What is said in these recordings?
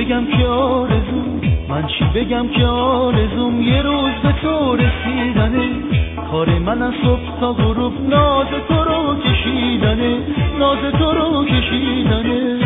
بگم که آرزوم، من چی بگم که آرزوم یه روز به تو رسیدنه. کار من از صبح تا غروب ناز تو رو کشیدنه، ناز تو رو کشیدنه.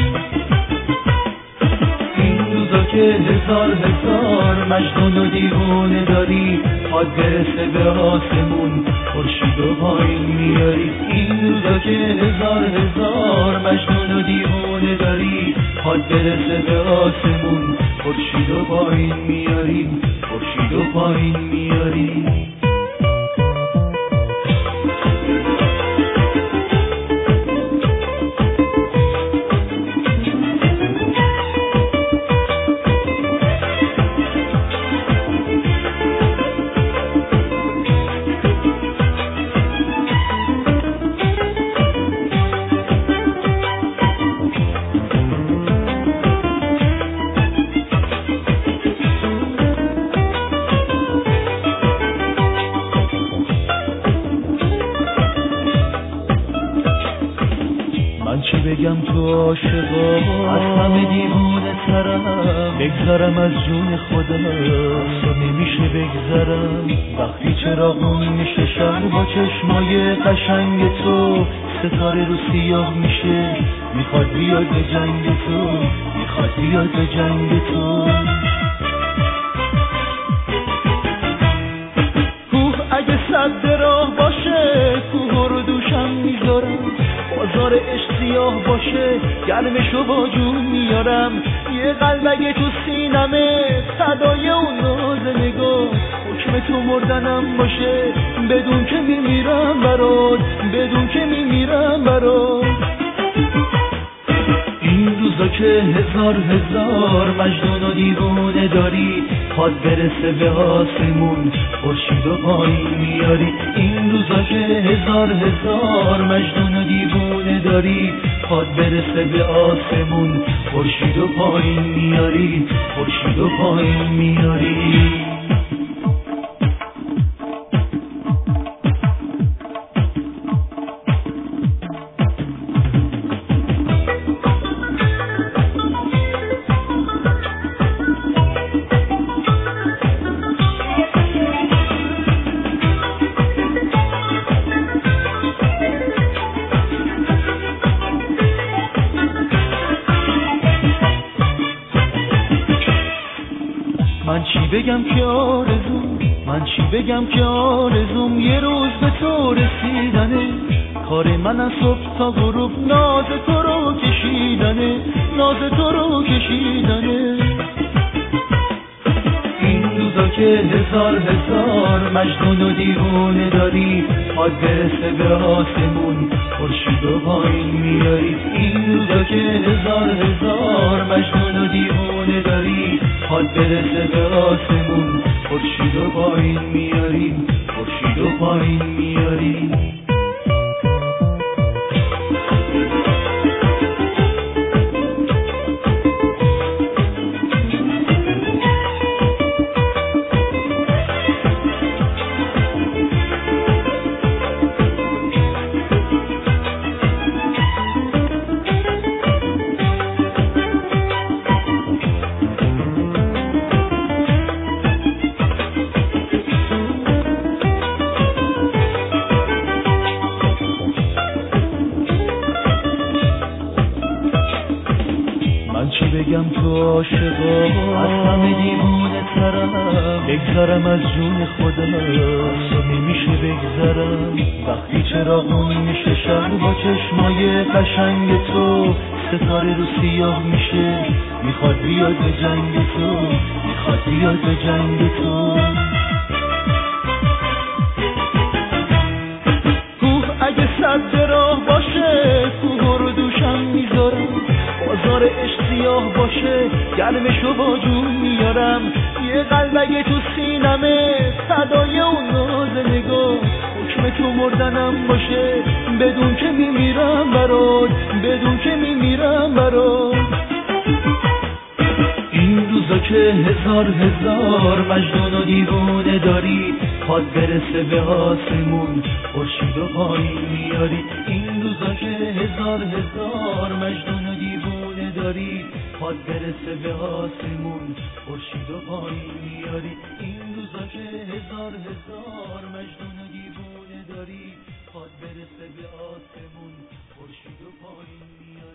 این روزا که هزار هزار مجنون و دیوونه داری، پاد برسه به آسمون خورشید و پایین میاری. این روزا که هزار هزار مجنون و دیوونه داری، پاد برسه به آسمون خورشید و پایین میاری، خورشید و پایین میاری. من چی بگم تو عاشقا، از همه دیوونه ترم، بگذرم از جون خدا، تو نمیشه بگذرم. وقتی چراغون میشه شهر با چشمای قشنگ تو، ستاره رو سیاه میشه، میخواد بیاد به جنگ تو، میخواد بیاد به جنگ تو. کوه اگه صد راه باشه، کوه رو دوشم میذارم. بازار عشق سیاه باشه، گرمشو با جون میارم. یه قلب اگه تو سینمه، صدای اون ناز نگاه، حکم تو مردنم باشه، بدون که میمیرم برات، بدون که میمیرم برات. این روزا که هزار هزار مجنون و دیوونه داری، پاد برسه به آسمون خورشید و پایین میاری. این روزا که هزار هزار مجنون و دیوونه داری، پاد برسه به آسمون خورشید و پایین میاری، خورشید و پایین میاری. من چی بگم که آرزوم، من چی بگم که آرزوم یه روز به تو رسیدنه. کار من از صبح تا غروب ناز تو رو کشیدنه، ناز تو رو کشیدنه. این روزا که هزار هزار مجنون و دیوونه داری، پاد برسه به آسمون خورشید و پایین میاری. این روزا که هزار هزار مجنون و دیوونه داری، پاد برسه به آسمون خورشید و پایین میاری، خورشید و پایین میاری. من چی بگم تو عاشقا، از همه دیوونه ترم، بگذرم از جون خدا، تو نمیشه بگذرم. وقتی چراغون میشه شهر با چشمای قشنگ تو، ستاره رو سیاه میشه، میخواد بیاد به جنگ تو، میخواد بیاد به جنگ تو. کوه اگه صد راه باشه، کوه رو دوشم میذارم. بازار عشق سیاه باشه، گرمشو با جون میارم. یه قلب اگه تو سینمه، صدای اون ناز نگاه، حکم تو مردنم باشه، بدون که میمیرم برات، بدون که میمیرم برات. این روزا که هزار هزار مجنون و دیوونه داری، پاد برسه به آسمون خورشید و پایین میاری. این روزا که هزار هزار مجنون و دیوونه داری، خواد برسه به آسمون خورشید و پایین میاری این روزا که هزار مجنون و دیوونه داری خواد برسه به آسمون خورشید و پایین میاری